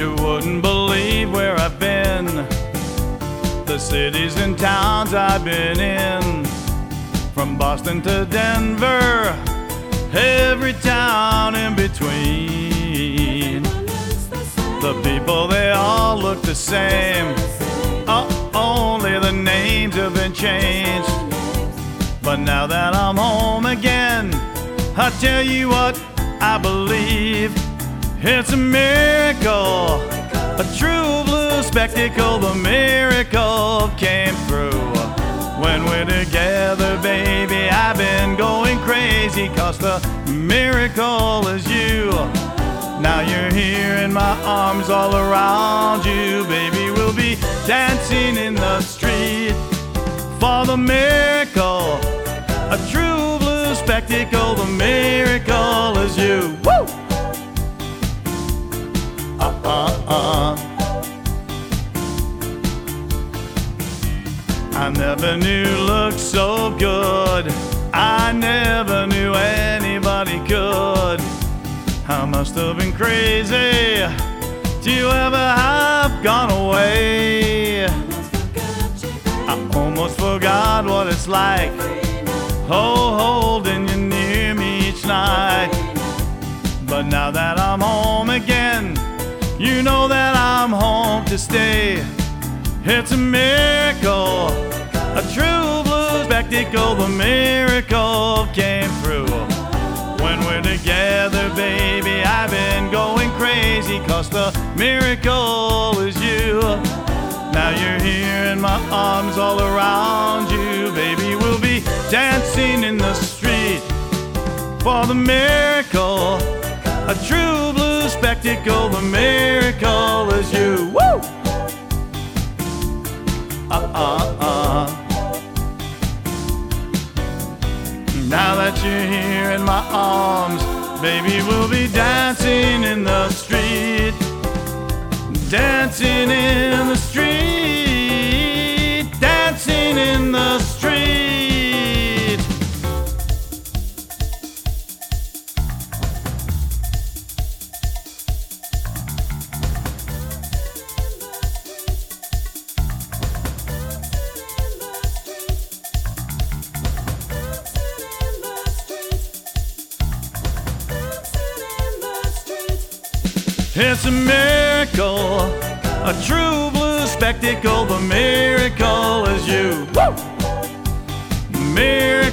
You wouldn't believe where I've been, the cities and towns I've been in, from Boston to Denver, every town in between. The people, they all look the same, only the names have been changed. But now that I'm home again, I tell you what, I believe it's a miracle, a true blue spectacle. The miracle came through when we're together, baby. I've been going crazy, 'cause the miracle is you. Now you're here in my arms, all around you, baby. We'll be dancing in the street for the miracle, a true blue spectacle. The miracle is you. Woo! I never knew looked so good. I never knew anybody could. I must have been crazy to ever have gone away. I almost forgot what it's like, holding you near me each night. But now that I'm home again, you know that I'm home to stay. It's a miracle, a true blue spectacle. The miracle came through when we're together, baby. I've been going crazy, 'cause the miracle is you. Now you're here in my arms, all around you, baby. We'll be dancing in the street for the miracle, a true blue spectacle. The miracle is you. Woo! Now that you're here in my arms, baby, we'll be dancing in the street, dancing in the street, dancing in the street. It's a miracle, a true blue spectacle. The miracle is you. Woo! Miracle.